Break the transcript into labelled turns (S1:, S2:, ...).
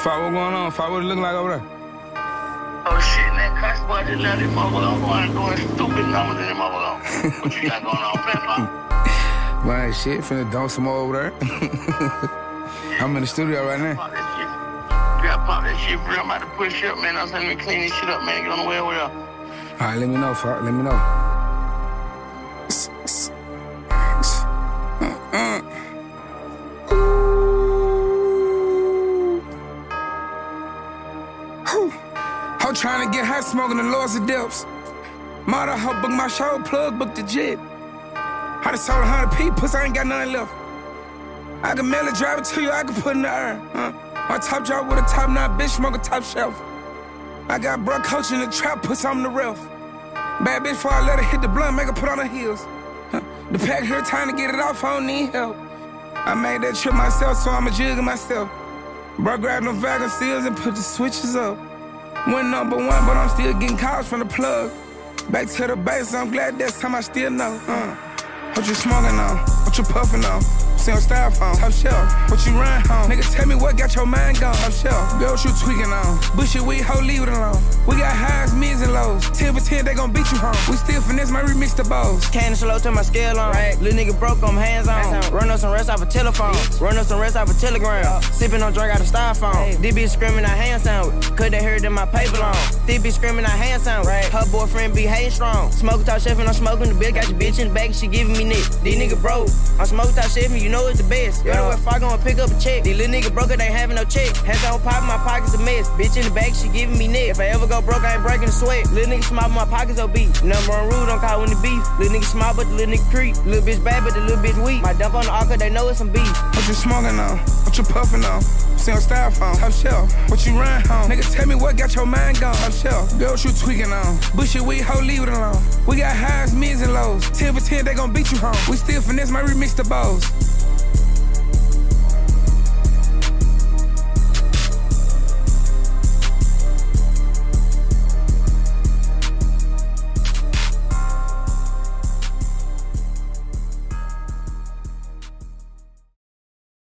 S1: Fuck, what going on? Fuck, what it look like over there?
S2: Oh shit, that cuss boy just left this motherfucker. I'm doing stupid numbers in this motherfucker. What you got going on, Pepper?
S1: Man, shit, finna dump some more over there. I'm in the studio right now.
S2: Pop that shit. You gotta pop that shit for real. I'm about to push up, man. I'm saying, let me clean this shit up, man. Get on the way over there.
S1: Alright, let me know, fuck, let me know. I'm trying to get hot smoking the lords of depths. Mother, hoe book my show, plug, book the jet. I done sold 100 people, I ain't got nothing left. I can mail it, drive it to you, I can put in the air. My top job with a top notch bitch, smoke a top shelf. I got bro coaching the trap, put something to ref. Bad bitch before I let her hit the blunt, make her put on her heels. The pack here, time to get it off, I don't need help. I made that trip myself, so I'ma jiggle myself. Bro grabbed them vacuum seals and put the switches up. Went number one, but I'm still getting calls from the plug. Back to the base, I'm glad that's time I still know. What you smoking on? What you puffing on? See on styrofoam, top shelf. What you run home? Nigga, tell me what got your mind gone. Top shelf. Girl, what you tweaking on? Bushy weed, hoe, leave it alone. We got highs, mids, and lows. 10 for 10, they gon' beat you home. We still finesse, my remix the balls.
S3: Candy slow to my scale on. Right. Little nigga broke, I'm hands on. Run up some rest off a telephone. Run up some rest off a telegram. Sippin' on drink out of styrofoam. This bitch screaming, I hand sandwich. Could they heard in my paper long? This bitch screaming, I hand sandwich. Her boyfriend be hating strong. Smoking top chef and I'm smoking the bitch. Got your bitch in the bag, she giving me nick. These nigga broke. I'm smoking top chef and you know it's the best. You know if I gon' pick up a check. These little nigga broke, they ain't having no check. Hands on pop, my pockets a mess. Bitch in the bag, she giving me nick. If I ever go broke, I ain't breaking the sweat. Little nigga small, my pockets obese. Number one rule, don't call when the beef. Little nigga small, but the little nigga creep. Little bitch bad, but the little bitch weak. My dump on the arca, they know it's some beef.
S1: What you smoking on? What you puffing on? See on styrofoam, top shelf. What you run home? Nigga, tell me what got your mind gone. Top shelf. Girl, what you tweaking on? Bushy weed, hoe, leave it alone. We got highs, mids, and lows. 10 for 10, they gon' beat you home. We still finesse, my remix the balls.